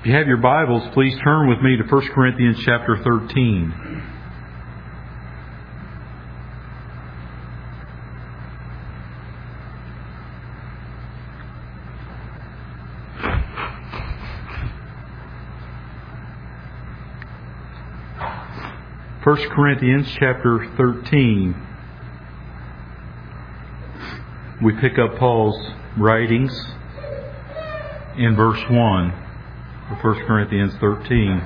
If you have your Bibles, please turn with me to 1 Corinthians chapter 13. First Corinthians chapter 13. We pick up Paul's writings in verse 1 of 1 Corinthians 13.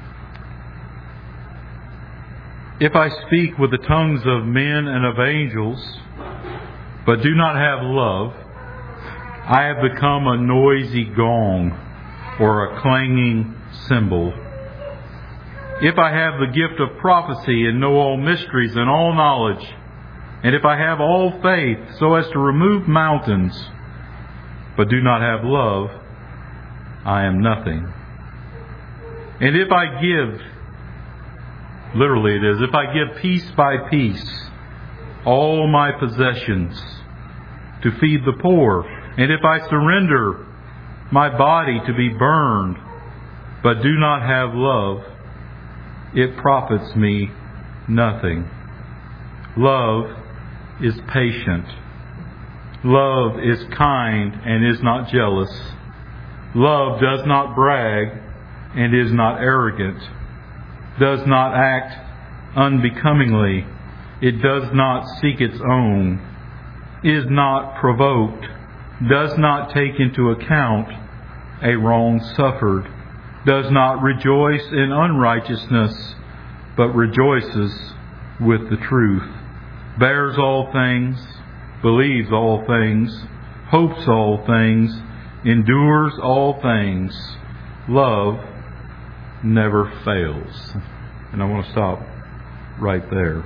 If I speak with the tongues of men and of angels, but do not have love, I have become a noisy gong or a clanging cymbal. If I have the gift of prophecy and know all mysteries and all knowledge, and if I have all faith so as to remove mountains, but do not have love, I am nothing. And if I give, literally it is, if I give piece by piece all my possessions to feed the poor, and if I surrender my body to be burned, but do not have love, it profits me nothing. Love is patient. Love is kind and is not jealous. Love does not brag and is not arrogant, does not act unbecomingly. It does not seek its own, is not provoked, does not take into account a wrong suffered, does not rejoice in unrighteousness, but rejoices with the truth, bears all things, believes all things, hopes all things, endures all things. Love never fails. And I want to stop right there.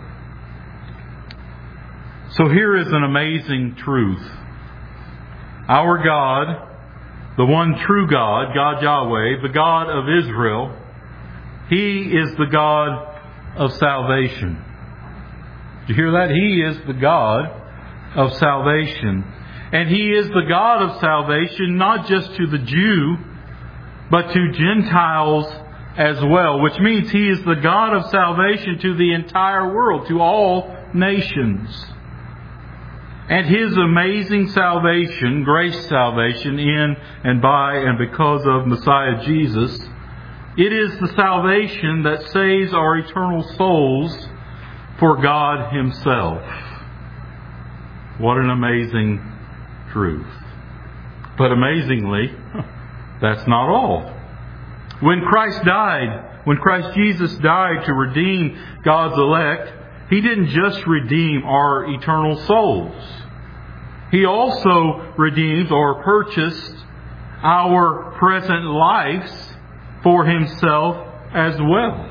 So here is an amazing truth. Our God, the one true God, God Yahweh, the God of Israel, He is the God of salvation. Did you hear that? He is the God of salvation. And He is the God of salvation not just to the Jew, but to Gentiles as well, which means He is the God of salvation to the entire world, to all nations. And His amazing salvation, grace salvation in and by and because of Messiah Jesus, it is the salvation that saves our eternal souls for God Himself. What an amazing truth. But amazingly, that's not all. When Christ Jesus died to redeem God's elect, He didn't just redeem our eternal souls. He also redeemed or purchased our present lives for Himself as well.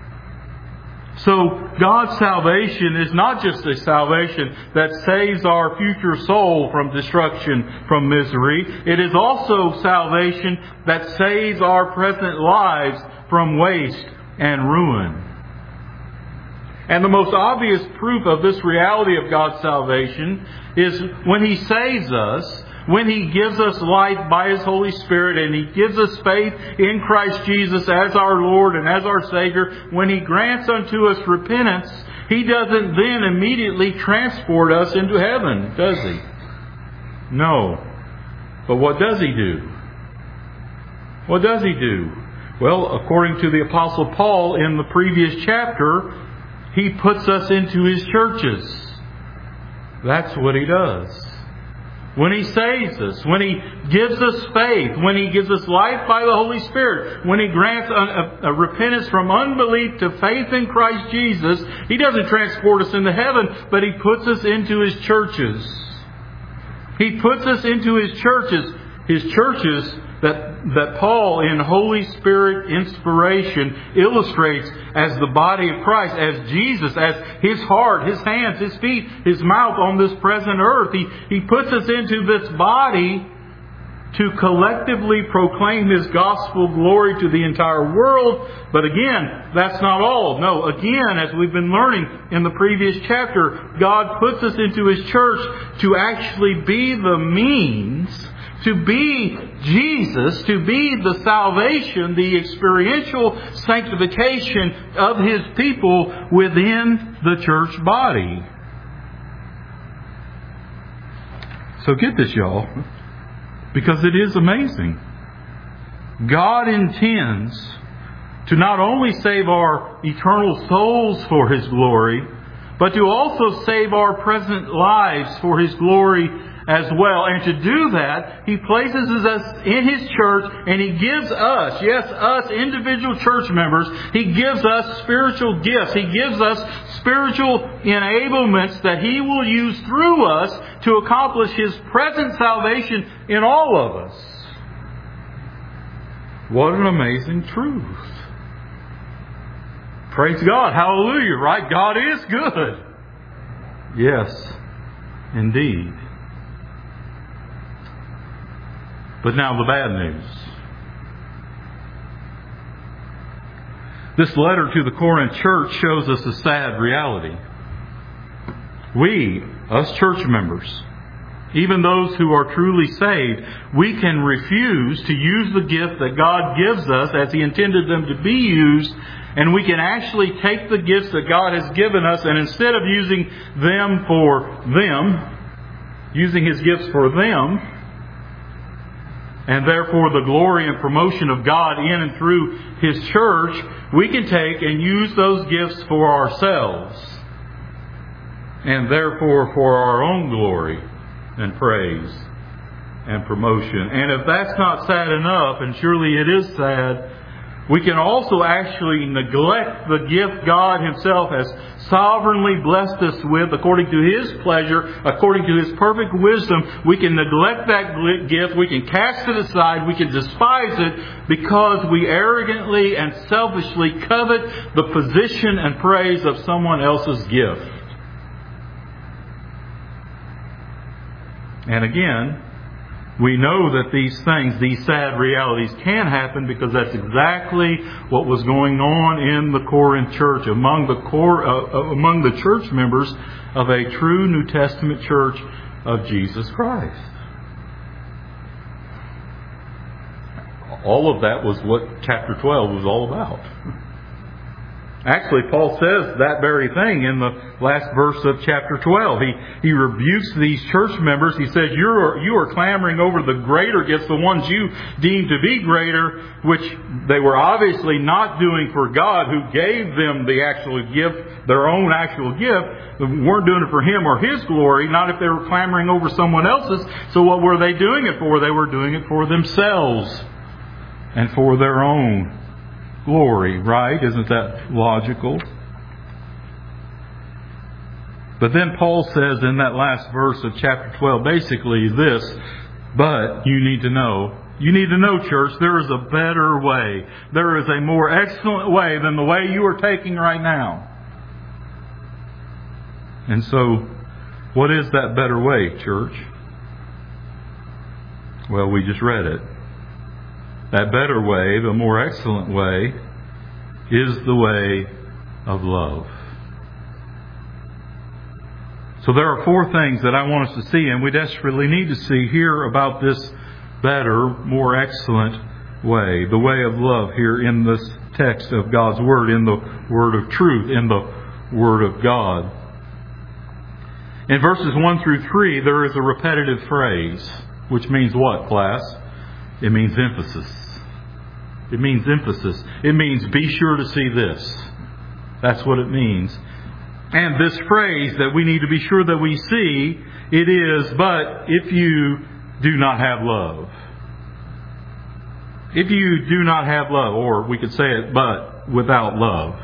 So God's salvation is not just a salvation that saves our future soul from destruction, from misery. It is also salvation that saves our present lives from waste and ruin. And the most obvious proof of this reality of God's salvation is when He saves us, when He gives us life by His Holy Spirit, and He gives us faith in Christ Jesus as our Lord and as our Savior. When He grants unto us repentance, He doesn't then immediately transport us into heaven, does He? No. But what does He do? What does He do? Well, according to the Apostle Paul in the previous chapter, He puts us into His churches. That's what He does. When He saves us, when He gives us faith, when He gives us life by the Holy Spirit, when He grants a repentance from unbelief to faith in Christ Jesus, He doesn't transport us into heaven, but He puts us into His churches. He puts us into His churches that Paul in Holy Spirit inspiration illustrates as the body of Christ, as Jesus, as His heart, His hands, His feet, His mouth on this present earth. He puts us into this body to collectively proclaim His gospel glory to the entire world. But again, that's not all. No, again, as we've been learning in the previous chapter, God puts us into His church to actually be the means to be Jesus, to be the salvation, the experiential sanctification of His people within the church body. So get this, y'all, because it is amazing. God intends to not only save our eternal souls for His glory, but to also save our present lives for His glory as well. And to do that, He places us in His church, and He gives us, yes, us individual church members, He gives us spiritual gifts. He gives us spiritual enablements that He will use through us to accomplish His present salvation in all of us. What an amazing truth. Praise God. Hallelujah, right? God is good. Yes, indeed. But now the bad news. This letter to the Corinth church shows us a sad reality. We, us church members, even those who are truly saved, we can refuse to use the gift that God gives us as He intended them to be used, and we can actually take the gifts that God has given us, and instead of using them for them, using His gifts for them, and therefore the glory and promotion of God in and through His church, we can take and use those gifts for ourselves, and therefore for our own glory and praise and promotion. And if that's not sad enough, and surely it is sad, we can also actually neglect the gift God Himself has sovereignly blessed us with according to His pleasure, according to His perfect wisdom. We can neglect that gift. We can cast it aside. We can despise it because we arrogantly and selfishly covet the position and praise of someone else's gift. And again, we know that these things, these sad realities can happen because that's exactly what was going on in the Corinth church, among the church members of a true New Testament church of Jesus Christ. All of that was what chapter 12 was all about. Actually, Paul says that very thing in the last verse of chapter 12. He rebukes these church members. He says, you are clamoring over the greater gifts, the ones you deem to be greater, which they were obviously not doing for God, who gave them the actual gift, their own actual gift. They weren't doing it for Him or His glory, not if they were clamoring over someone else's. So what were they doing it for? They were doing it for themselves and for their own glory, right? Isn't that logical? But then Paul says in that last verse of chapter 12, basically this, but you need to know, church, there is a better way. There is a more excellent way than the way you are taking right now. And so, what is that better way, church? Well, we just read it. That better way, the more excellent way, is the way of love. So there are 4 things that I want us to see, and we desperately need to see here about this better, more excellent way, the way of love here in this text of God's Word, in the Word of truth, in the Word of God. In verses 1 through 3, there is a repetitive phrase, which means what, class? It means emphasis. It means emphasis. It means be sure to see this. That's what it means. And this phrase that we need to be sure that we see, it is, but if you do not have love. If you do not have love, or we could say it, but without love.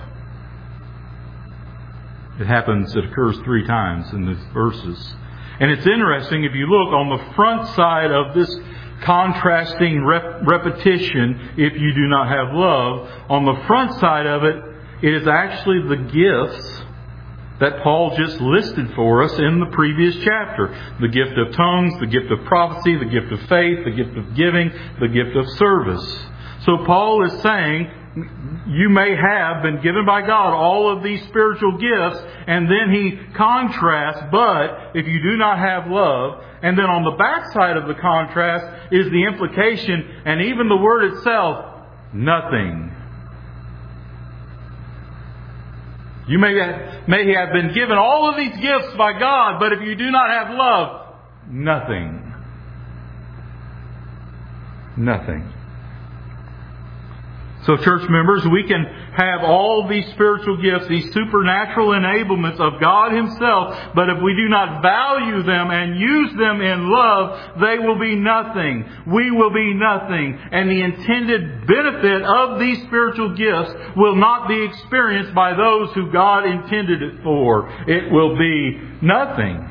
It occurs 3 times in these verses. And it's interesting, if you look on the front side of this contrasting repetition, if you do not have love, on the front side of it, it is actually the gifts that Paul just listed for us in the previous chapter. The gift of tongues, the gift of prophecy, the gift of faith, the gift of giving, the gift of service. So Paul is saying, you may have been given by God all of these spiritual gifts, and then He contrasts, but if you do not have love, and then on the backside of the contrast is the implication, and even the word itself, nothing. You may have been given all of these gifts by God, but if you do not have love, nothing. Nothing. So church members, we can have all these spiritual gifts, these supernatural enablements of God Himself, but if we do not value them and use them in love, they will be nothing. We will be nothing. And the intended benefit of these spiritual gifts will not be experienced by those who God intended it for. It will be nothing.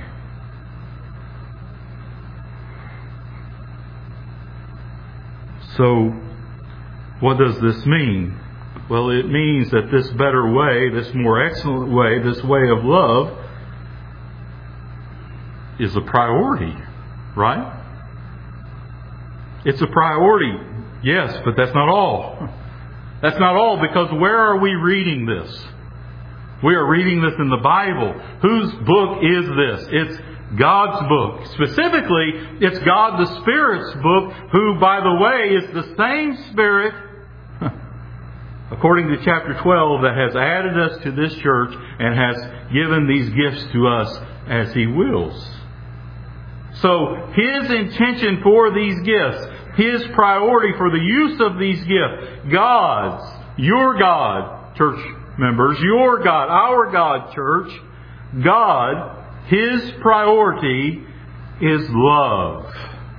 So, what does this mean? Well, it means that this better way, this more excellent way, this way of love is a priority, right? It's a priority, yes, but that's not all. That's not all, because where are we reading this? We are reading this in the Bible. Whose book is this? It's God's book. Specifically, it's God the Spirit's book, who, by the way, is the same Spirit, according to chapter 12, that has added us to this church and has given these gifts to us as He wills. So, His intention for these gifts, His priority for the use of these gifts, God's, your God, church members, your God, our God, church, God, His priority is love.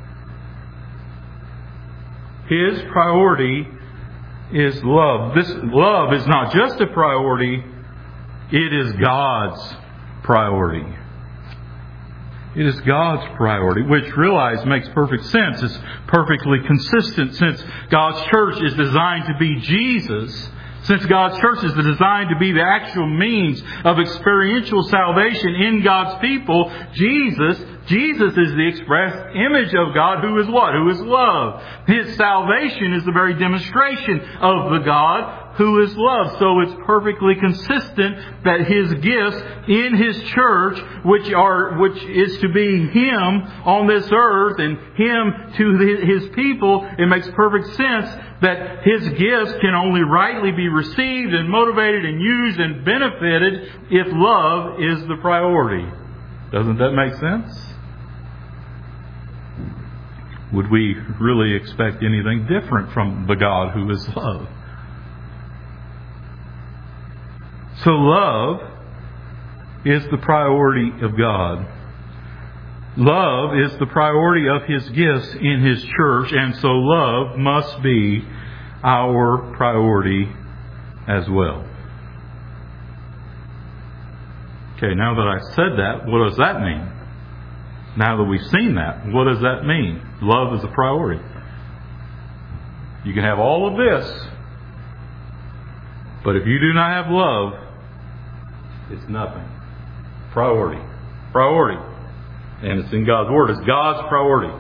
His priority is love. This love is not just a priority, it is God's priority. It is God's priority, which realize makes perfect sense. It's perfectly consistent, since God's church is designed to be Jesus. Since God's church is designed to be the actual means of experiential salvation in God's people, Jesus is the express image of God, who is what? Who is love. His salvation is the very demonstration of the God who is love. So it's perfectly consistent that His gifts in His church, which is to be Him on this earth and Him to His people, it makes perfect sense that His gifts can only rightly be received and motivated and used and benefited if love is the priority. Doesn't that make sense? Would we really expect anything different from the God who is love? So love is the priority of God. Love is the priority of His gifts in His church, and so love must be our priority as well. Okay, now that I said that, what does that mean? Now that we've seen that, what does that mean? Love is a priority. You can have all of this, but if you do not have love, it's nothing. Priority. Priority. And it's in God's Word. It's God's priority.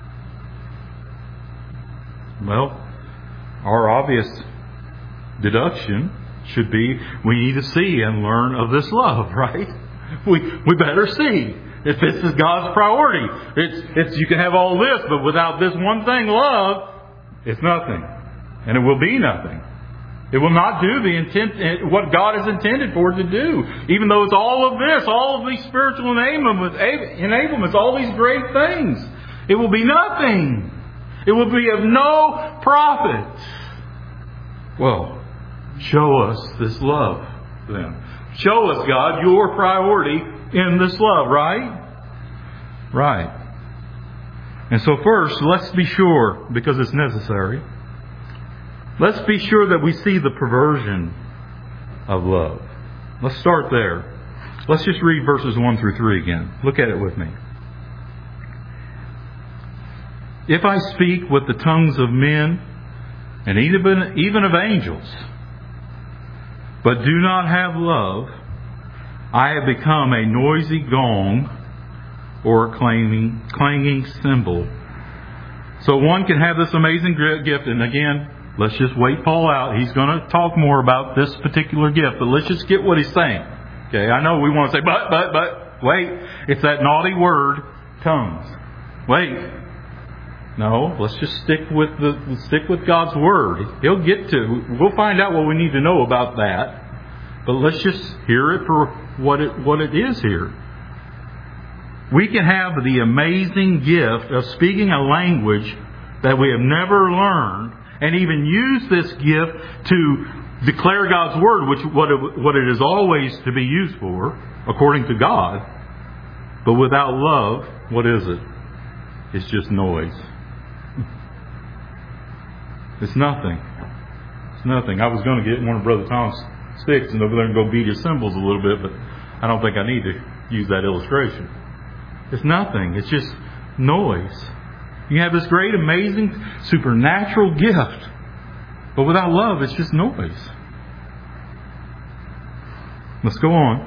Well, our obvious deduction should be we need to see and learn of this love, right? We better see. If this is God's priority, it's you can have all this, but without this one thing, love, it's nothing. And it will be nothing. It will not do the intent, what God has intended for it to do. Even though it's all of this, all of these spiritual enablements, all these great things. It will be nothing. It will be of no profit. Well, show us this love then. Show us, God, your priority in this love, right? Right. And so first, let's be sure, because it's necessary, let's be sure that we see the perversion of love. Let's start there. Let's just read verses 1 through 3 again. Look at it with me. If I speak with the tongues of men and even of angels, but do not have love, I have become a noisy gong or a clanging cymbal. So one can have this amazing gift, and again, Let's just wait Paul out. He's going to talk more about this particular gift, but let's just get what he's saying. Okay, I know we want to say, but, wait. It's that naughty word, tongues. Wait. No, let's just stick with God's Word. We'll find out what we need to know about that. But let's just hear it for what it is here. We can have the amazing gift of speaking a language that we have never learned, and even use this gift to declare God's Word, what it is always to be used for, according to God. But without love, what is it? It's just noise. It's nothing. It's nothing. I was going to get one of Brother Tom's sticks and over there and go beat his cymbals a little bit, but I don't think I need to use that illustration. It's nothing. It's just noise. You have this great, amazing, supernatural gift, but without love, it's just noise. Let's go on.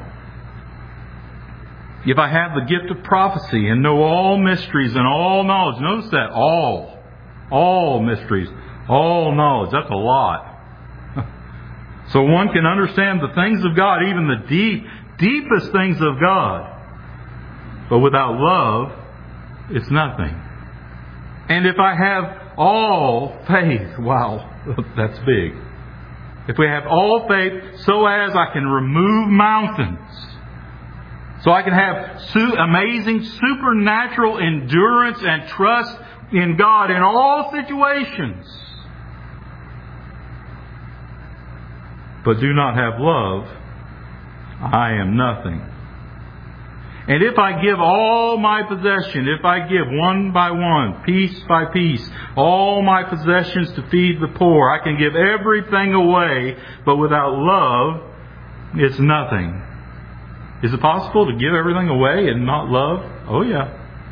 If I have the gift of prophecy and know all mysteries and all knowledge, notice that, all mysteries, all knowledge, that's a lot. So one can understand the things of God, even the deepest things of God. But without love, it's nothing. And if I have all faith, wow, that's big. If we have all faith so as I can remove mountains, so I can have amazing supernatural endurance and trust in God in all situations, but do not have love, I am nothing. And if I give all my possession, if I give one by one, piece by piece, all my possessions to feed the poor, I can give everything away, but without love, it's nothing. Is it possible to give everything away and not love? Oh yeah.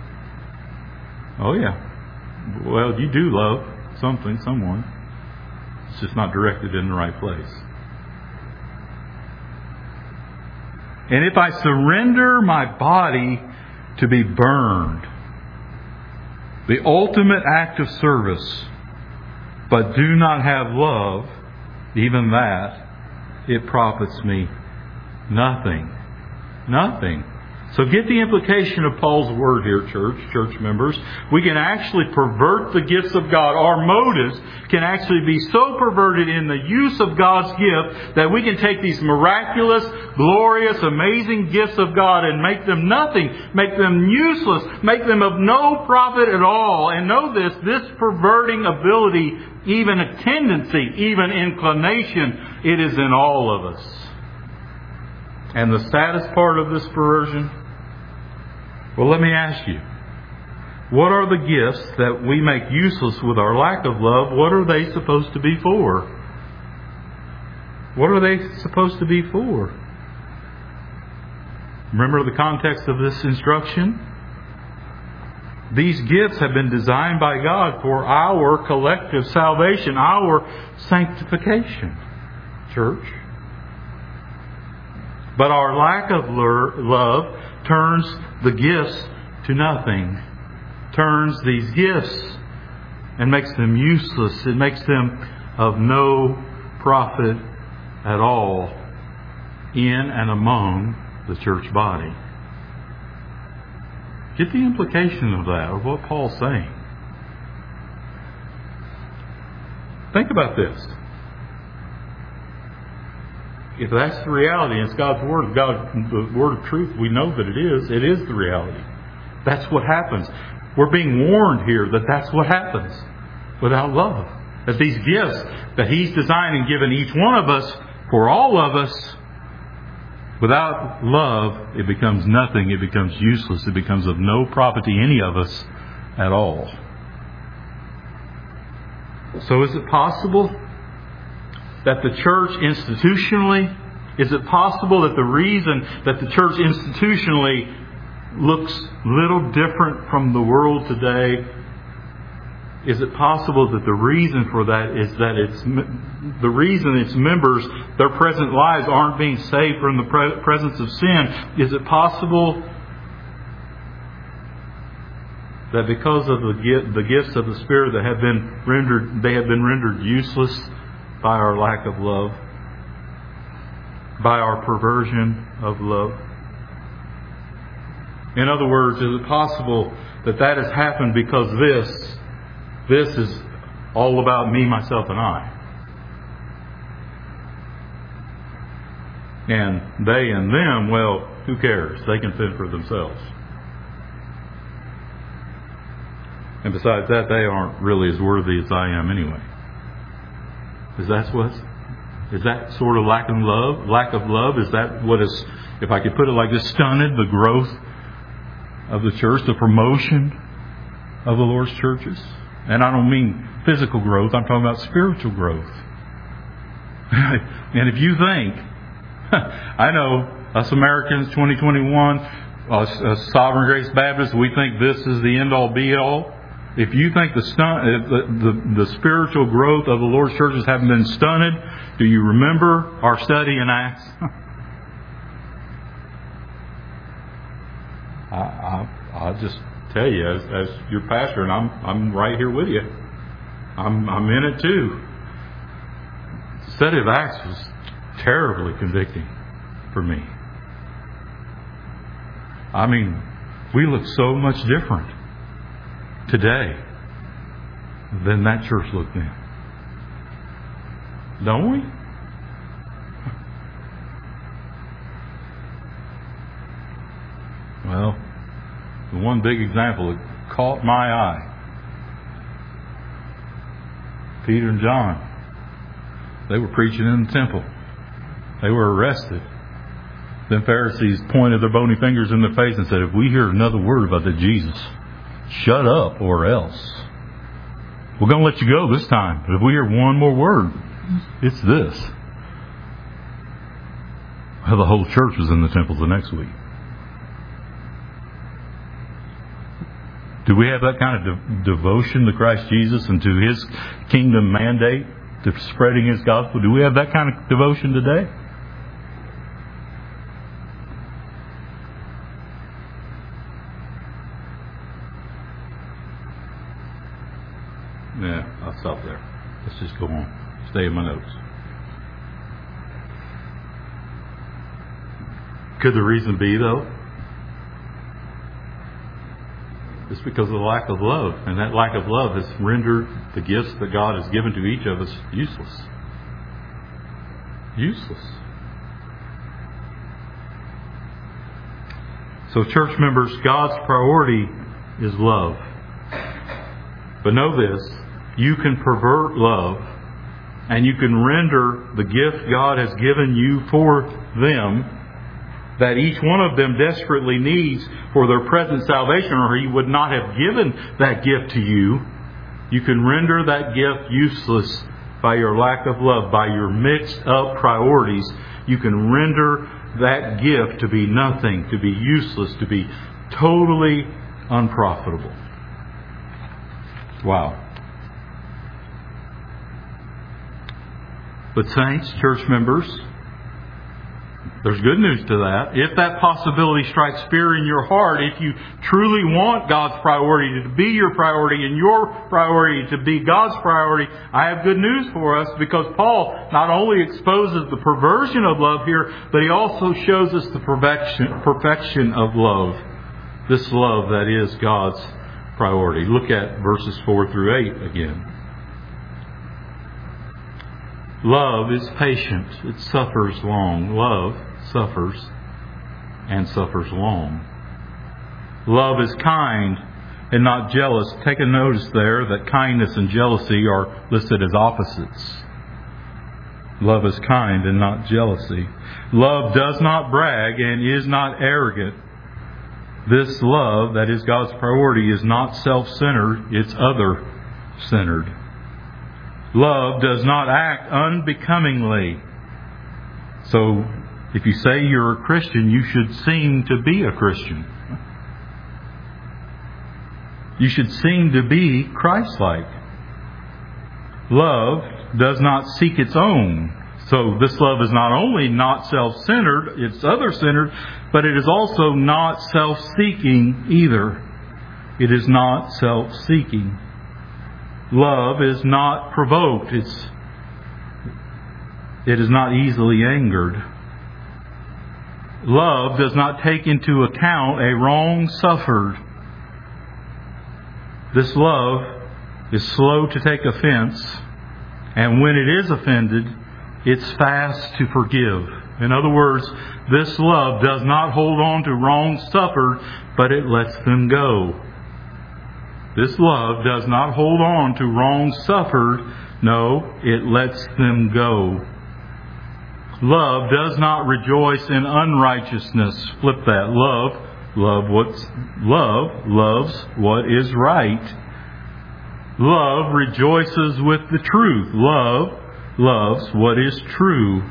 Oh yeah. Well, you do love something, someone. It's just not directed in the right place. And if I surrender my body to be burned, the ultimate act of service, but do not have love, even that, it profits me nothing. Nothing. So get the implication of Paul's word here, church members. We can actually pervert the gifts of God. Our motives can actually be so perverted in the use of God's gift that we can take these miraculous, glorious, amazing gifts of God and make them nothing, make them useless, make them of no profit at all. And know this perverting ability, even a tendency, even inclination, it is in all of us. And the saddest part of this perversion, well, let me ask you, what are the gifts that we make useless with our lack of love? What are they supposed to be for? What are they supposed to be for? Remember the context of this instruction? These gifts have been designed by God for our collective salvation, our sanctification, church. But our lack of love turns the gifts to nothing. Turns these gifts and makes them useless. It makes them of no profit at all in and among the church body. Get the implication of that, of what Paul's saying. Think about this. If that's the reality, and it's God's Word, the Word of truth, we know that it is the reality. That's what happens. We're being warned here that that's what happens without love. That these gifts that He's designed and given each one of us, for all of us, without love, it becomes nothing. It becomes useless. It becomes of no profit to any of us at all. So is it possible that the church institutionally, is it possible that the reason that the church institutionally looks little different from the world today, is it possible that the reason for that is that the reason its members, their present lives aren't being saved from the presence of sin? Is it possible that because of the gifts of the Spirit that have been rendered useless by our lack of love, by our perversion of love? In other words, is it possible that has happened because this is all about me, myself, and I? And they and them, well, who cares? They can fend for themselves. And besides that, they aren't really as worthy as I am anyway. Is that sort of lack of love? Is that what is, if I could put it like this, stunted the growth of the church, the promotion of the Lord's churches? And I don't mean physical growth, I'm talking about spiritual growth. And if you think, I know us Americans, 2021, Sovereign Grace Baptists, we think this is the end all be all. If you think the spiritual growth of the Lord's churches haven't been stunted, do you remember our study in Acts? I'll just tell you, as your pastor, and I'm right here with you. I'm in it too. The study of Acts was terribly convicting for me. I mean, we look so much different today than that church looked then. Don't we? Well, the one big example that caught my eye, Peter and John, they were preaching in the temple. They were arrested. Then Pharisees pointed their bony fingers in their face and said, if we hear another word about that Jesus, shut up or else. We're going to let you go this time. But if we hear one more word, it's this. Well, the whole church was in the temple the next week. Do we have that kind of devotion to Christ Jesus and to His kingdom mandate, to spreading His gospel? Do we have that kind of devotion today? Yeah, I'll stop there. Let's just go on. Stay in my notes. Could the reason be, though, it's because of the lack of love. And that lack of love has rendered the gifts that God has given to each of us useless. Useless. So, church members, God's priority is love. But know this, you can pervert love and you can render the gift God has given you for them, that each one of them desperately needs for their present salvation, or He would not have given that gift to you. You can render that gift useless by your lack of love, by your mixed up priorities. You can render that gift to be nothing, to be useless, to be totally unprofitable. Wow. But saints, church members, there's good news to that. If that possibility strikes fear in your heart, if you truly want God's priority to be your priority and your priority to be God's priority, I have good news for us, because Paul not only exposes the perversion of love here, but he also shows us the perfection of love. This love that is God's priority. Look at verses 4 through 8 again. Love is patient. It suffers long. Love suffers and suffers long. Love is kind and not jealous. Take a notice there that kindness and jealousy are listed as opposites. Love is kind and not jealousy. Love does not brag and is not arrogant. This love, that is God's priority, is not self-centered, it's other-centered. Love does not act unbecomingly. So, if you say you're a Christian, you should seem to be a Christian. You should seem to be Christ-like. Love does not seek its own. So this love is not only not self-centered, it's other-centered, but it is also not self-seeking either. It is not self-seeking. Love is not provoked. It is not easily angered. Love does not take into account a wrong suffered. This love is slow to take offense, and when it is offended, it's fast to forgive. In other words, this love does not hold on to wrong suffered, but it lets them go. This love does not hold on to wrong suffered. No, it lets them go. Love does not rejoice in unrighteousness. Flip that. Love loves what is right. Love rejoices with the truth. Love loves what is true.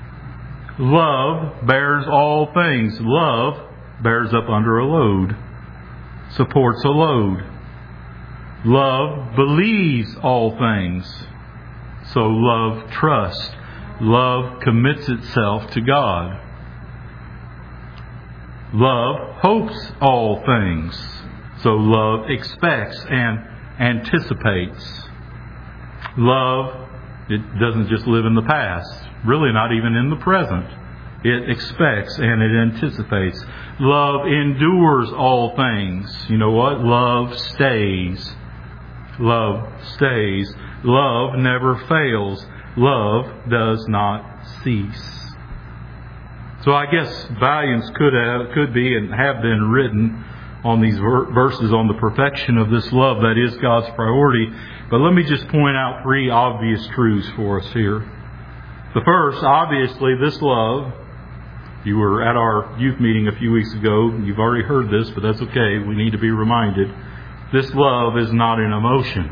Love bears all things. Love bears up under a load, supports a load. Love believes all things. So love trusts. Love commits itself to God. Love hopes all things. So love expects and anticipates. Love, it doesn't just live in the past. Really not even in the present. It expects and it anticipates. Love endures all things. You know what? Love stays. Love stays. Love never fails. Love does not cease. So I guess volumes could be and have been written on these verses on the perfection of this love that is God's priority. But let me just point out 3 obvious truths for us here. The first, obviously, this love, you were at our youth meeting a few weeks ago. You've already heard this, but that's okay. We need to be reminded. This love is not an emotion.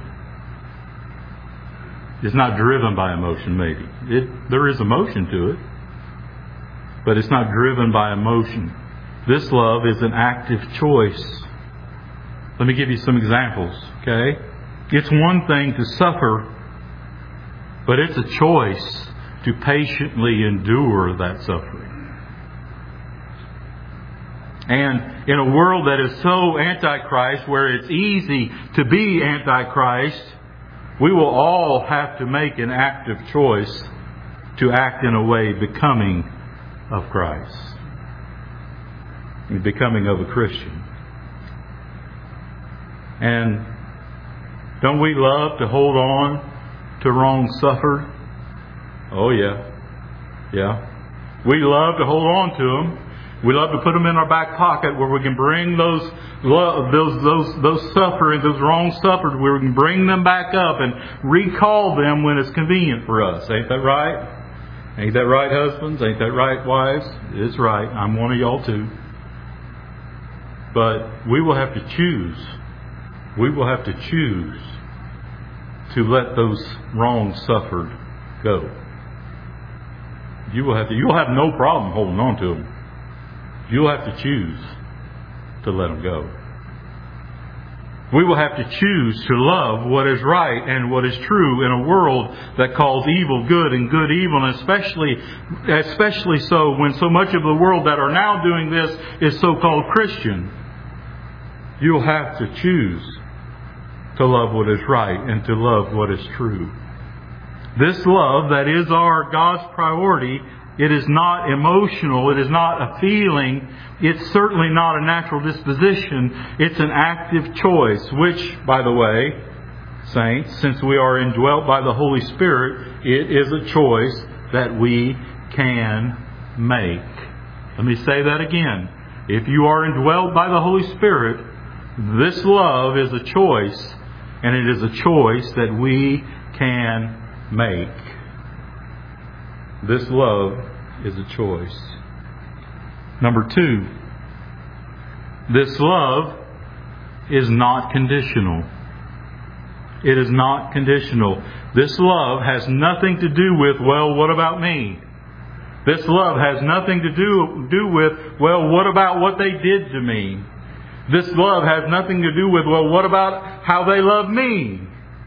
It's not driven by emotion, maybe. There is emotion to it, but it's not driven by emotion. This love is an active choice. Let me give you some examples, okay? It's one thing to suffer, but it's a choice to patiently endure that suffering. And in a world that is so antichrist, where it's easy to be antichrist, we will all have to make an active choice to act in a way becoming of Christ, becoming of a Christian. And don't we love to hold on to wrong suffered? Oh yeah. Yeah. We love to hold on to them. We love to put them in our back pocket where we can bring those sufferings, those wrong suffered, where we can bring them back up and recall them when it's convenient for us. Ain't that right? Ain't that right, husbands? Ain't that right, wives? It's right. I'm one of y'all too. But we will have to choose. We will have to choose to let those wrongs suffered go. You'll have no problem holding on to them. You'll have to choose to let them go. We will have to choose to love what is right and what is true in a world that calls evil good and good evil, and especially so when so much of the world that are now doing this is so-called Christian. You'll have to choose to love what is right and to love what is true. This love that is our God's priority, it is not emotional. It is not a feeling. It's certainly not a natural disposition. It's an active choice, which, by the way, saints, since we are indwelt by the Holy Spirit, it is a choice that we can make. Let me say that again. If you are indwelt by the Holy Spirit, this love is a choice, and it is a choice that we can make. This love is a choice. Number 2, this love is not conditional. It is not conditional. This love has nothing to do with, well, what about me? This love has nothing to do with, well, what about what they did to me? This love has nothing to do with, well, what about how they love me?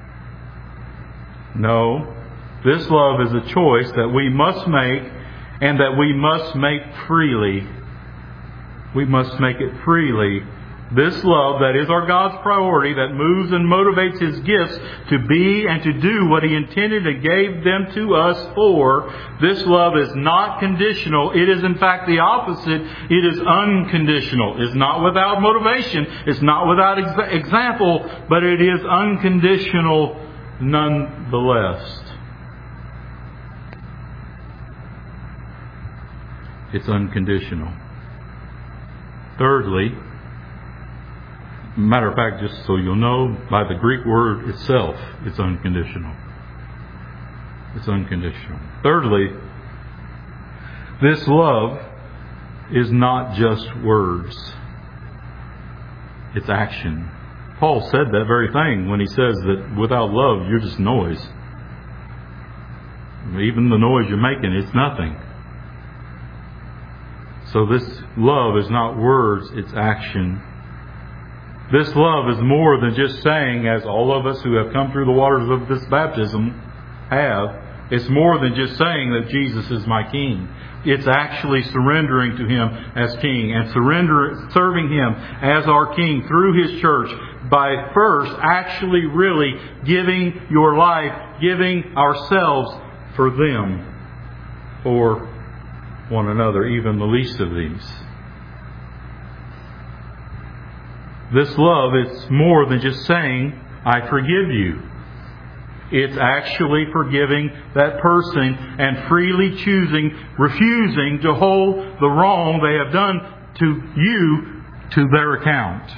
No. This love is a choice that we must make, and that we must make freely. We must make it freely This love that is our God's priority, that moves and motivates His gifts to be and to do what He intended and gave them to us for, this love is not conditional. It is in fact the opposite. It is unconditional. It's not without motivation. It's not without example, but it is unconditional nonetheless. It's unconditional. Thirdly, matter of fact, just so you'll know, by the Greek word itself, it's unconditional. It's unconditional. Thirdly, this love is not just words. It's action. Paul said that very thing when he says that without love, you're just noise. Even the noise you're making, it's nothing. So this love is not words, it's action. This love is more than just saying, as all of us who have come through the waters of this baptism have, it's more than just saying that Jesus is my King. It's actually surrendering to Him as King and serving Him as our King through His church by first actually really giving your life, giving ourselves for them, for one another, even the least of these. This love, it's more than just saying, I forgive you. It's actually forgiving that person and freely refusing to hold the wrong they have done to you to their account.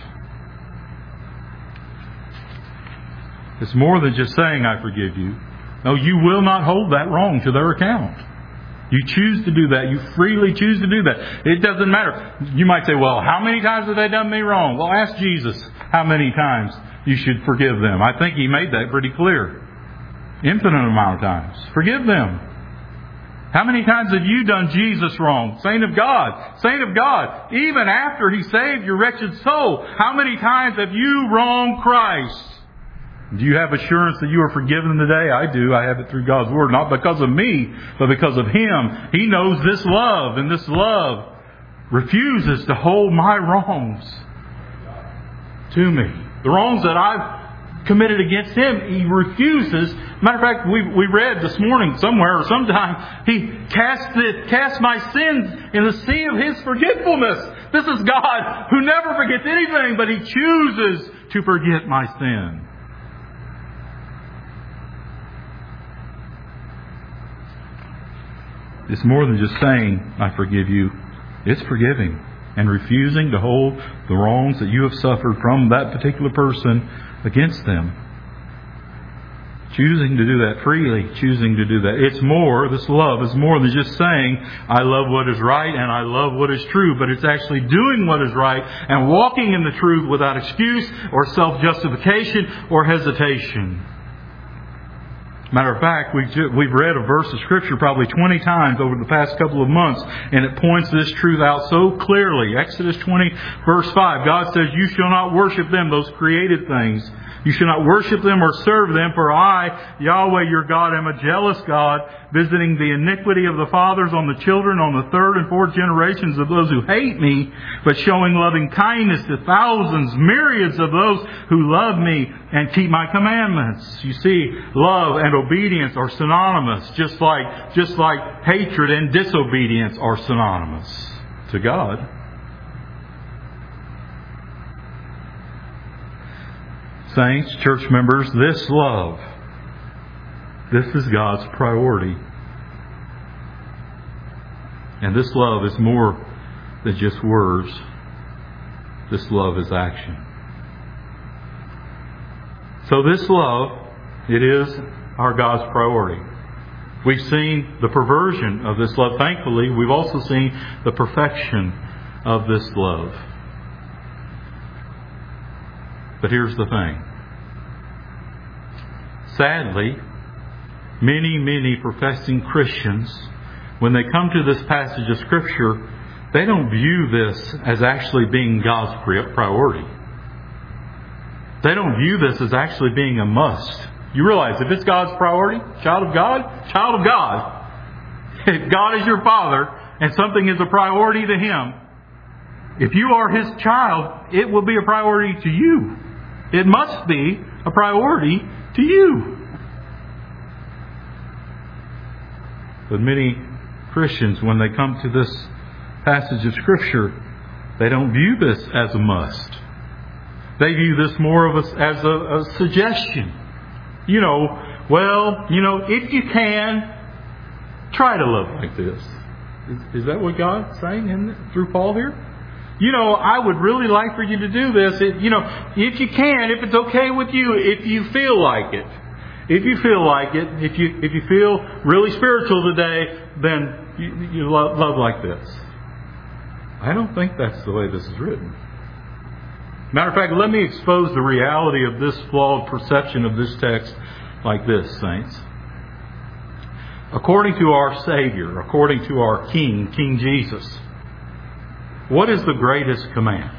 It's more than just saying, I forgive you. No, you will not hold that wrong to their account. You choose to do that. You freely choose to do that. It doesn't matter. You might say, well, how many times have they done me wrong? Well, ask Jesus how many times you should forgive them. I think He made that pretty clear. Infinite amount of times. Forgive them. How many times have you done Jesus wrong? Saint of God. Saint of God. Even after He saved your wretched soul, how many times have you wronged Christ? Do you have assurance that you are forgiven today? I do. I have it through God's Word. Not because of me, but because of Him. He knows this love, and this love refuses to hold my wrongs to me. The wrongs that I've committed against Him, He refuses. Matter of fact, we read this morning somewhere or sometime, He cast my sins in the sea of His forgetfulness. This is God who never forgets anything, but He chooses to forget my sin. It's more than just saying, I forgive you. It's forgiving and refusing to hold the wrongs that you have suffered from that particular person against them. Choosing to do that freely, choosing to do that. It's more, this love is more than just saying, I love what is right and I love what is true, but it's actually doing what is right and walking in the truth without excuse or self-justification or hesitation. Matter of fact, we've read a verse of Scripture probably 20 times over the past couple of months, and it points this truth out so clearly. Exodus 20, verse 5, God says, you shall not worship them, those created things. You shall not worship them or serve them, for I, Yahweh your God, am a jealous God, visiting the iniquity of the fathers on the children, on the third and fourth generations of those who hate me, but showing loving kindness to thousands, myriads of those who love me and keep my commandments. You see, love and obedience are synonymous, just like hatred and disobedience are synonymous to God. Saints, church members, this love, this is God's priority. And this love is more than just words. This love is action. So this love, it is our God's priority. We've seen the perversion of this love. Thankfully, we've also seen the perfection of this love. But here's the thing. Sadly, many professing Christians, when they come to this passage of Scripture, they don't view this as actually being God's priority. They don't view this as actually being a must. You realize if it's God's priority, child of God. If God is your Father and something is a priority to Him, If you are His child, it will be a priority to you. It must be a priority to you. But many Christians, when they come to this passage of Scripture, they don't view this as a must. They view this more of as a suggestion. If you can, try to love like this. Is that what God's saying through Paul here? I would really like for you to do this. If you can, if it's okay with you, if you feel like it. If you feel like it, if you feel really spiritual today, then you love like this. I don't think that's the way this is written. Matter of fact, let me expose the reality of this flawed perception of this text like this, saints. According to our Savior, according to our King, King Jesus, what is the greatest command?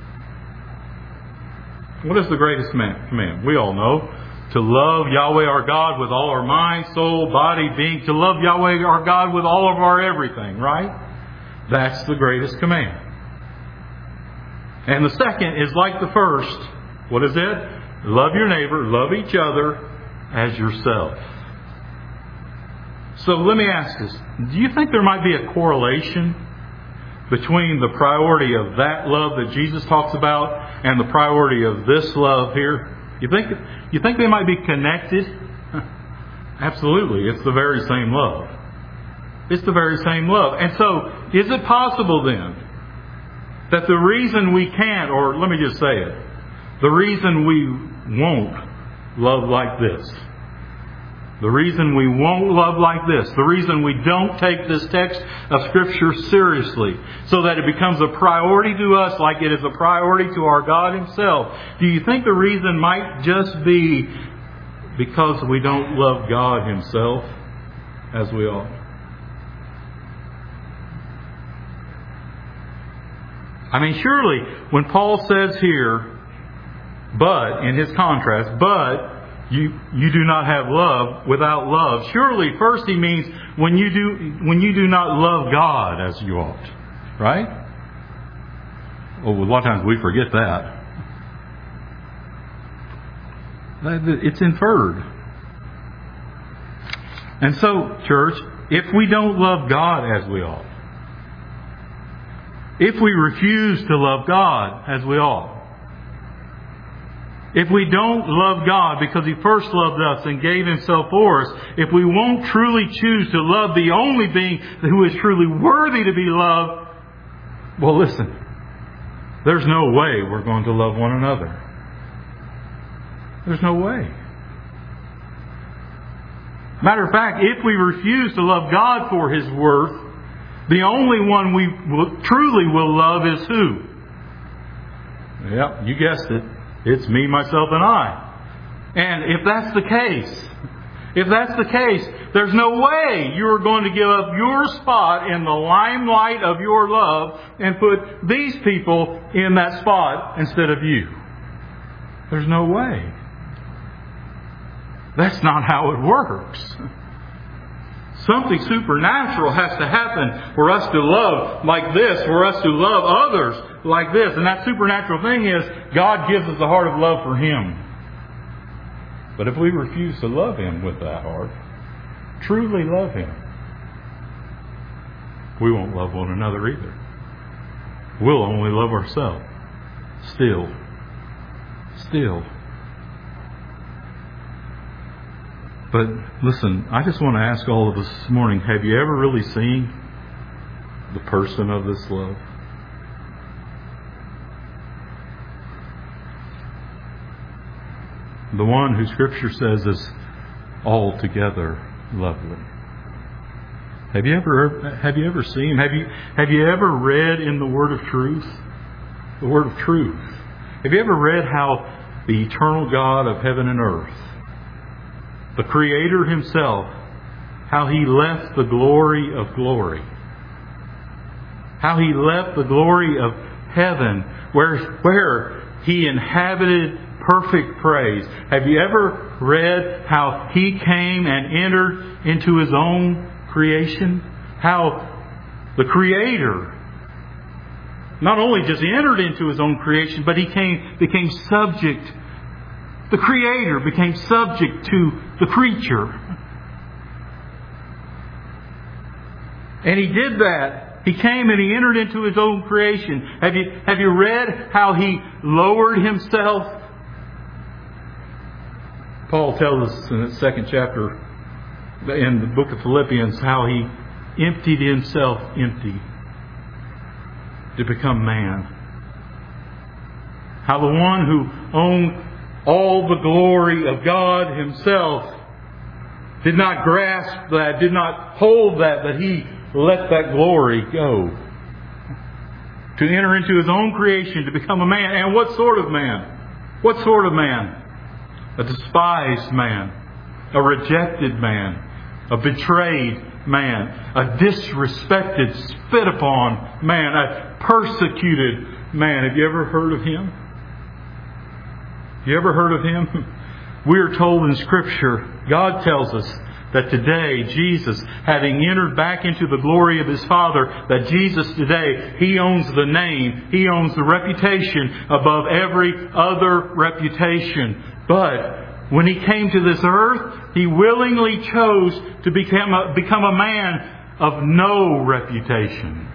What is the greatest command? We all know. To love Yahweh our God with all our mind, soul, body, being. To love Yahweh our God with all of our everything, right? That's the greatest command. And the second is like the first. What is it? Love your neighbor, love each other as yourself. So let me ask this. Do you think there might be a correlation between the priority of that love that Jesus talks about and the priority of this love here? You think they might be connected? Absolutely. It's the very same love. It's the very same love. And so, is it possible then that the reason we can't, or let me just say it, the reason we won't love like this, the reason we won't love like this, the reason we don't take this text of Scripture seriously, so that it becomes a priority to us like it is a priority to our God Himself, do you think the reason might just be because we don't love God Himself as we ought? I mean, surely when Paul says here, but, in his contrast, but you do not have love without love. Surely first he means when you do not love God as you ought. Right? Oh, a lot of times we forget that. It's inferred. And so, church, if we don't love God as we ought, if we refuse to love God as we ought, if we don't love God because He first loved us and gave Himself for us, if we won't truly choose to love the only being who is truly worthy to be loved, well, listen, there's no way we're going to love one another. There's no way. Matter of fact, if we refuse to love God for His worth, the only one we truly will love is who? Yep, you guessed it. It's me, myself, and I. And if that's the case, there's no way you're going to give up your spot in the limelight of your love and put these people in that spot instead of you. There's no way. That's not how it works. Something supernatural has to happen for us to love like this, for us to love others like this. And that supernatural thing is God gives us a heart of love for Him. But if we refuse to love Him with that heart, truly love Him, we won't love one another either. We'll only love ourselves. Still. But listen, I just want to ask all of us this morning, have you ever really seen the person of this love? The one who Scripture says is altogether lovely. Have you ever seen? Have you ever read in the Word of Truth? The Word of Truth. Have you ever read how the eternal God of heaven and earth, the Creator Himself, how He left the glory of glory, how He left the glory of heaven, where He inhabited perfect praise. Have you ever read how He came and entered into His own creation? How the Creator Not only just entered into His own creation, but He became subject. The Creator became subject to the creature. And He did that. He came and He entered into His own creation. Have you read how He lowered Himself? Paul tells us in the 2nd chapter in the book of Philippians how He emptied Himself empty to become man. How the one who owned all the glory of God Himself did not grasp that, did not hold that, but He let that glory go. To enter into His own creation, to become a man. And what sort of man? What sort of man? A despised man. A rejected man. A betrayed man. A disrespected, spit upon man. A persecuted man. Have you ever heard of Him? You ever heard of Him? We are told in Scripture, God tells us that today Jesus, having entered back into the glory of His Father, that Jesus today, He owns the name, He owns the reputation above every other reputation. But when He came to this earth, He willingly chose to become a man of no reputation.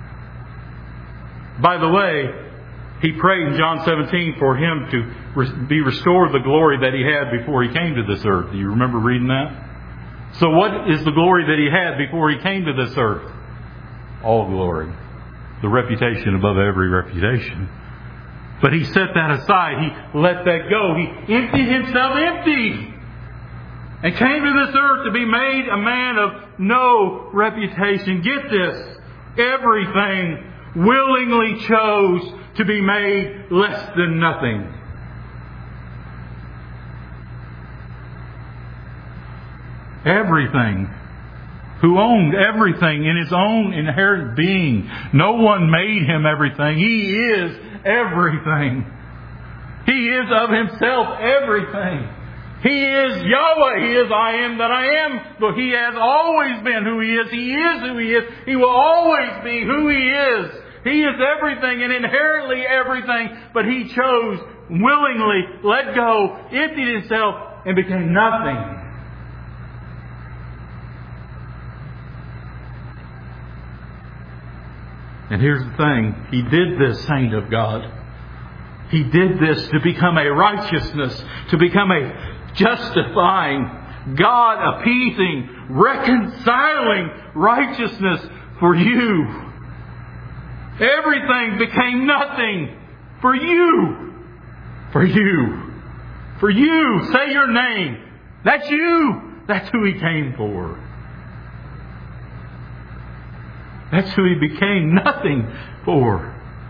By the way, He prayed in John 17 for Him to be restored the glory that He had before He came to this earth. Do you remember reading that? So what is the glory that He had before He came to this earth? All glory. The reputation above every reputation. But He set that aside. He let that go. He emptied Himself empty. And came to this earth to be made a man of no reputation. Get this. Everything willingly chose to be made less than nothing. Everything. Who owned everything in His own inherent being. No one made Him everything. He is everything. He is of Himself everything. He is Yahweh. He is I am that I am. But He has always been who He is. He is who He is. He will always be who He is. He is everything and inherently everything. But He chose willingly, let go, emptied Himself, and became nothing. And here's the thing. He did this, saint of God. He did this to become a righteousness, to become a justifying, God-appeasing, reconciling righteousness for you. Everything became nothing for you. For you. For you. Say your name. That's you. That's who He came for. That's who He became nothing for.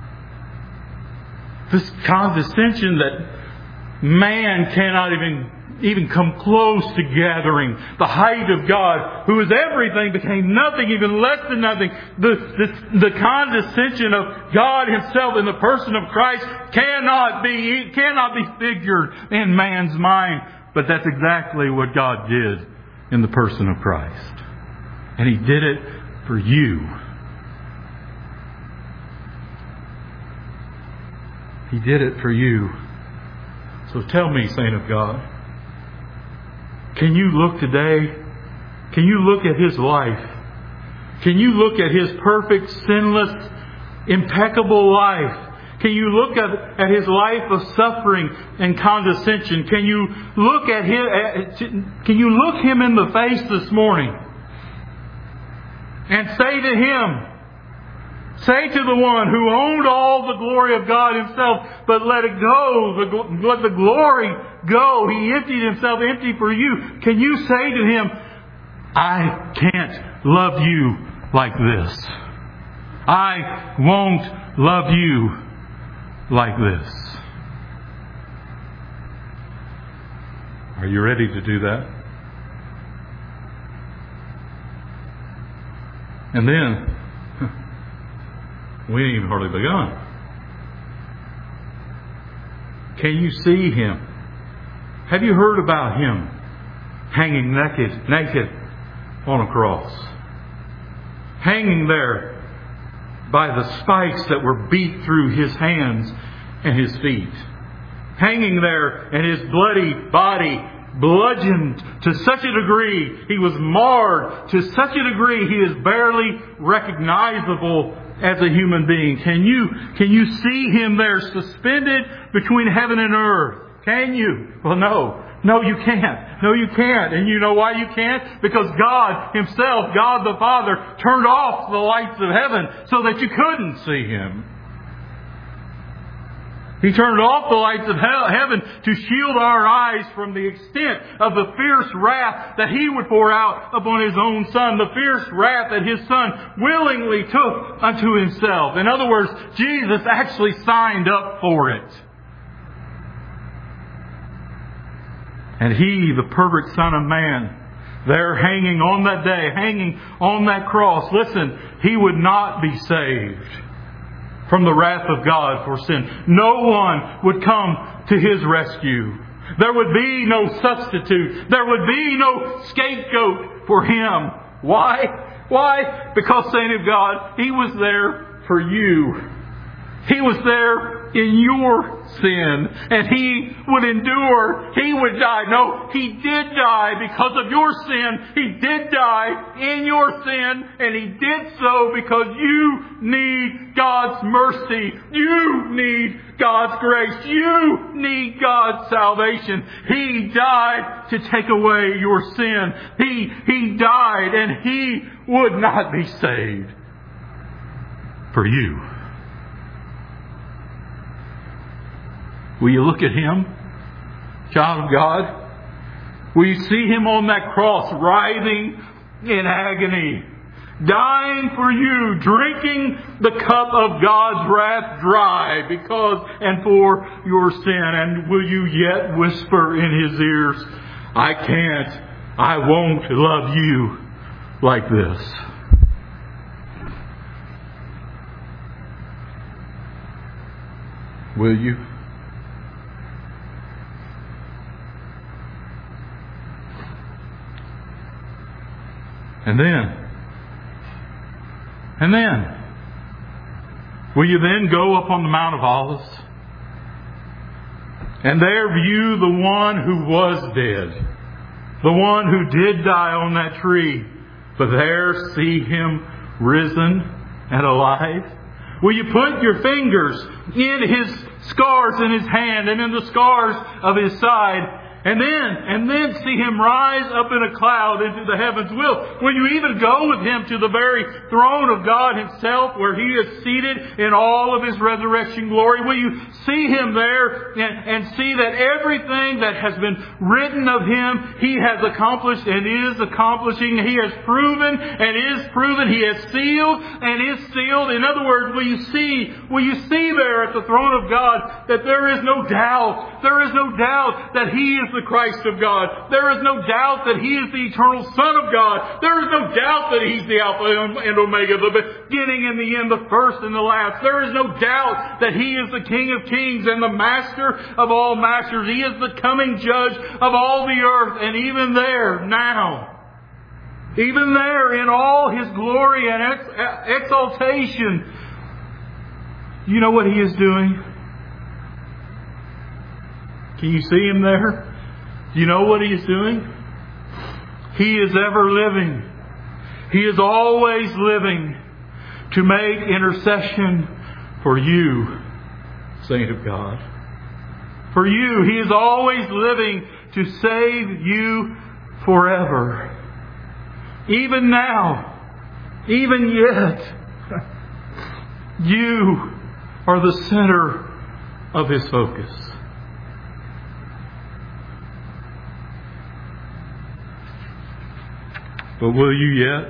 This condescension that man cannot even come close to gathering. The height of God, who is everything, became nothing, even less than nothing. The condescension of God Himself in the person of Christ cannot be figured in man's mind. But that's exactly what God did in the person of Christ. And He did it for you. He did it for you. So tell me, saint of God, can you look today? Can you look at His life? Can you look at His perfect, sinless, impeccable life? Can you look at His life of suffering and condescension? Can you look at Him? Can you look Him in the face this morning and say to Him, say to the one who owned all the glory of God Himself, but let it go, let the glory go. He emptied Himself empty for you. Can you say to Him, I can't love you like this. I won't love you like this. Are you ready to do that? And then, we ain't even hardly begun. Can you see Him? Have you heard about Him hanging naked on a cross? Hanging there by the spikes that were beat through His hands and His feet. Hanging there, and His bloody body bludgeoned to such a degree, He was marred to such a degree, He is barely recognizable as a human being. Can you see Him there suspended between heaven and earth? Can you? Well, no. No, you can't. No, you can't. And you know why you can't? Because God Himself, God the Father, turned off the lights of heaven so that you couldn't see Him. He turned off the lights of heaven to shield our eyes from the extent of the fierce wrath that He would pour out upon His own Son. The fierce wrath that His Son willingly took unto Himself. In other words, Jesus actually signed up for it. And He, the perfect Son of Man, there hanging on that day, hanging on that cross, listen, He would not be saved from the wrath of God for sin. No one would come to His rescue. There would be no substitute. There would be no scapegoat for Him. Why? Why? Because, saint of God, He was there for you. He was there in your sin. And He would endure. He would die. No, He did die because of your sin. He did die in your sin. And He did so because you need God's mercy. You need God's grace. You need God's salvation. He died to take away your sin. He died, and He would not be saved for you. Will you look at Him, child of God? Will you see Him on that cross, writhing in agony, dying for you, drinking the cup of God's wrath dry because and for your sin? And will you yet whisper in His ears, I can't, I won't love you like this? Will you? And then, will you then go up on the Mount of Olives and there view the one who was dead, the one who did die on that tree, but there see Him risen and alive? Will you put your fingers in His scars in His hand and in the scars of His side, and then see Him rise up in a cloud into the heavens? Will you even go with Him to the very throne of God Himself, where He is seated in all of His resurrection glory? Will you see Him there and see that everything that has been written of Him, He has accomplished and is accomplishing? He has proven and is proven. He has sealed and is sealed. In other words, will you see there at the throne of God that there is no doubt. There is no doubt that He is the Christ of God. There is no doubt that He is the eternal Son of God. There is no doubt that He's the Alpha and Omega, the beginning and the end, the first and the last. There is no doubt that He is the King of Kings and the Master of all masters. He is the coming Judge of all the earth. And even there, now, even there in all His glory and exaltation, you know what He is doing? Can you see Him there? Do you know what He is doing? He is ever living. He is always living to make intercession for you, saint of God. For you. He is always living to save you forever. Even now, even yet, you are the center of His focus. But will you yet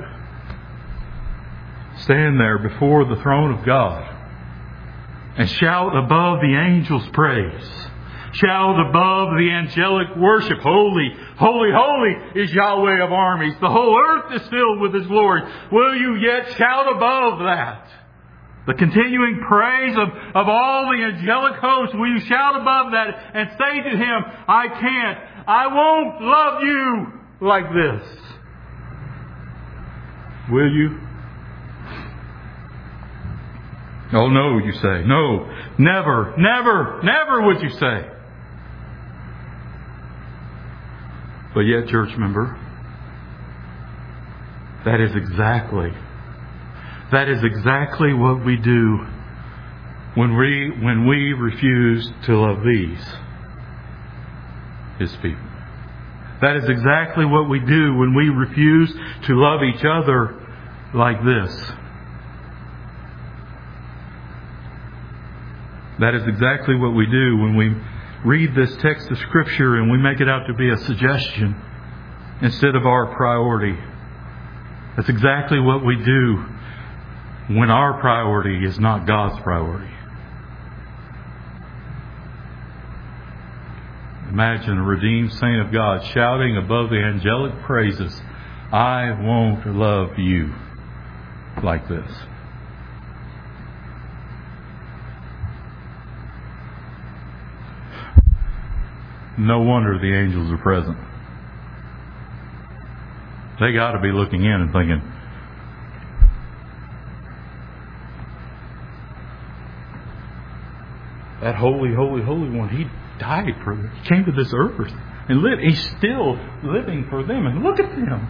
stand there before the throne of God and shout above the angels' praise? Shout above the angelic worship. Holy, holy, holy is Yahweh of armies. The whole earth is filled with His glory. Will you yet shout above that? The continuing praise of all the angelic hosts. Will you shout above that and say to Him, I can't, I won't love you like this? Will you? Oh no, you say. No, never, never, never would you say. But yet, church member, that is exactly what we do when we refuse to love these, His people. That is exactly what we do when we refuse to love each other like this. That is exactly what we do when we read this text of Scripture and we make it out to be a suggestion instead of our priority. That's exactly what we do when our priority is not God's priority. Imagine a redeemed saint of God shouting above the angelic praises, "I won't love you like this." No wonder the angels are present. They got to be looking in and thinking, that holy, holy, holy one, He died for them. He came to this earth and lived. He's still living for them. And look at them.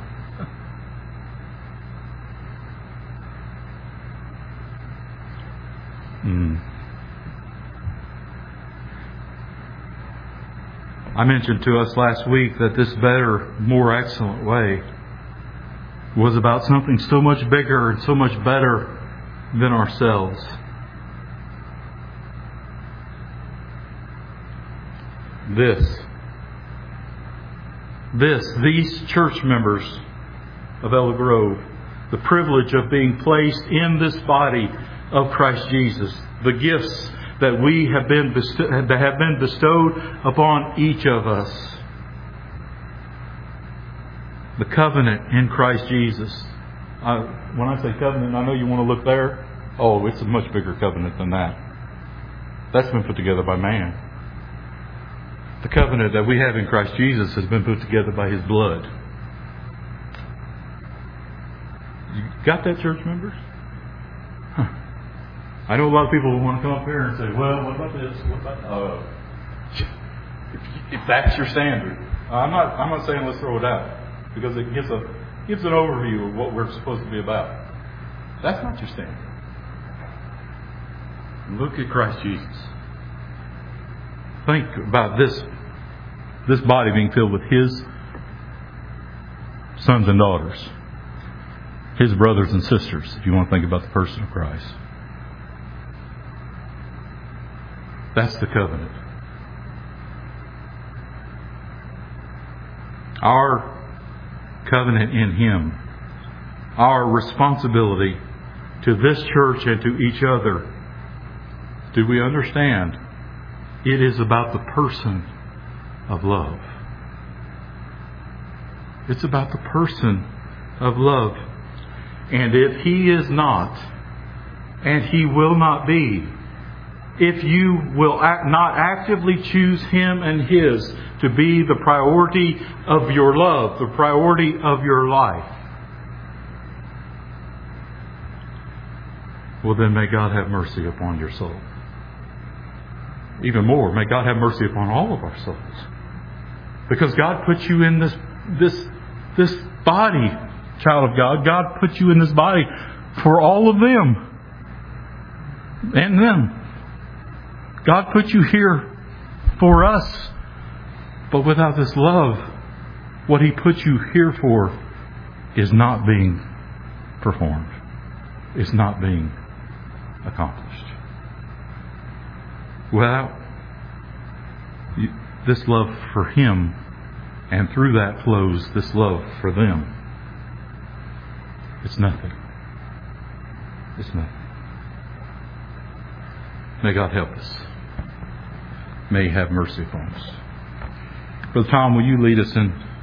I mentioned to us last week that this better, more excellent way was about something so much bigger and so much better than ourselves. These church members of Ella Grove, the privilege of being placed in this body of Christ Jesus, the gifts that have been bestowed upon each of us. The covenant in Christ Jesus. When I say covenant, I know you want to look there. Oh, it's a much bigger covenant than that. That's been put together by man. The covenant that we have in Christ Jesus has been put together by His blood. You got that, church members? Huh. I know a lot of people who want to come up here and say, well, what about this? What about if that's your standard. I'm not saying let's throw it out, because it gives an overview of what we're supposed to be about. That's not your standard. Look at Christ Jesus. Think about this body being filled with His sons and daughters, His brothers and sisters, if you want to think about the person of Christ. That's the covenant. Our covenant in Him, our responsibility to this church and to each other. Do we understand? It is about the person of love. It's about the person of love. And if He is not, and He will not be, if you will not actively choose Him and His to be the priority of your love, the priority of your life, well then may God have mercy upon your soul. Even more, may God have mercy upon all of our souls. Because God put you in this body, child of God. God put you in this body for all of them and them. God put you here for us. But without this love, what He put you here for is not being performed. It's not being accomplished. Without this love for Him, and through that flows this love for them, it's nothing. It's nothing. May God help us. May He have mercy upon us. Brother Tom, will you lead us in